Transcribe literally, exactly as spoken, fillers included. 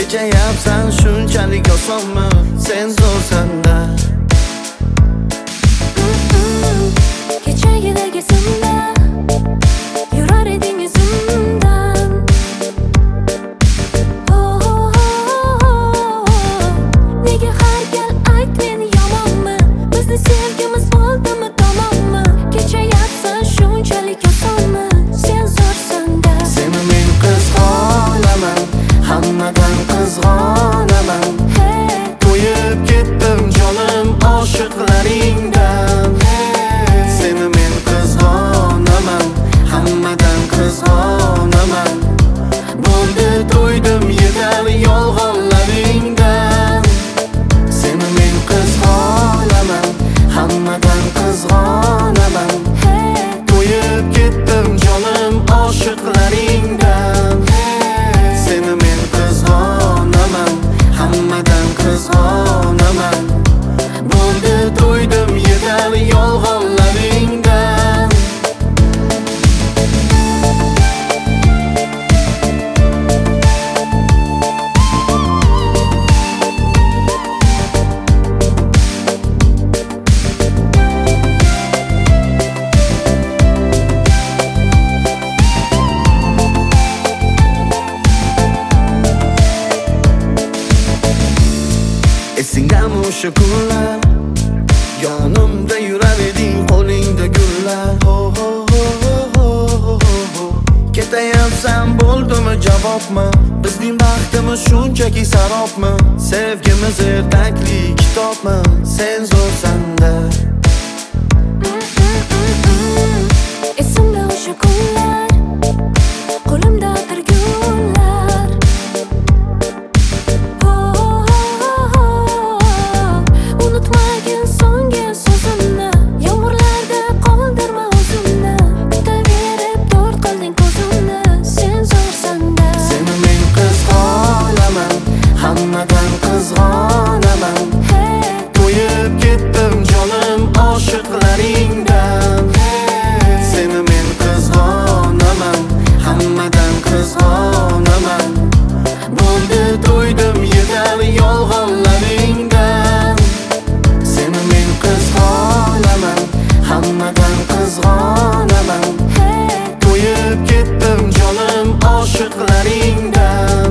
Kechayapsan shunchalik osonmi? Sen zo'rsan-da. Kechagidagi simda yurar eding izimdan. Nega har gal ayt men yomonmi? Bizni sevgimiz bo'ldimi tamommi? Kechayapsan shunchalik osonmi? Sen zo'rsan-da. Seni men qizg'onaman, hammadan qizg'onaman. To'yib ketdim jonim oshiqlaringdan. Seni men qizg'onaman, hammadan qizg'onaman. Bo'ldi to'ydim yetar yolg'onlaringdan. Seni men qizg'onaman, hammadan qizg'onaman. To'yib ketdim jonim oshiqlaringdan. Seni men qizg'onaman, hammadan qizg'onaman. Bo'ldi to'ydim yetar yolg'onlaringdan. Esingdami o'sha kunlar? Yonimda yurar eding, qo'lingda gullar. Ho ho ho ho ho ho. Ketayapsan bo'ldimi javobmi? Bizning baxtimiz shunchaki sarobmi? Sevgimiz ertakli kitobmi? Sen zo'rsan-da. Esimda o'sha kunlar, qo'limda atirgullar. Unutmagin so'nggi so'zimni, yomg'irlarda qoldirma o'zimni. Kutaverib to'rt qilding ko'zimni, sen zo'rsan-da. Seni men qizg'onaman, hammadan qizg'onaman. To'yib ketdim jonim oshiqlaringdan. Seni men qizg'onaman, hammadan qizg'onaman. Bo'ldi to'ydim yetar yolg'onlaringdan. Seni men qizg'onaman, hammadan qizg'onaman. To'yib ketdim jonim oshiqlaringdan.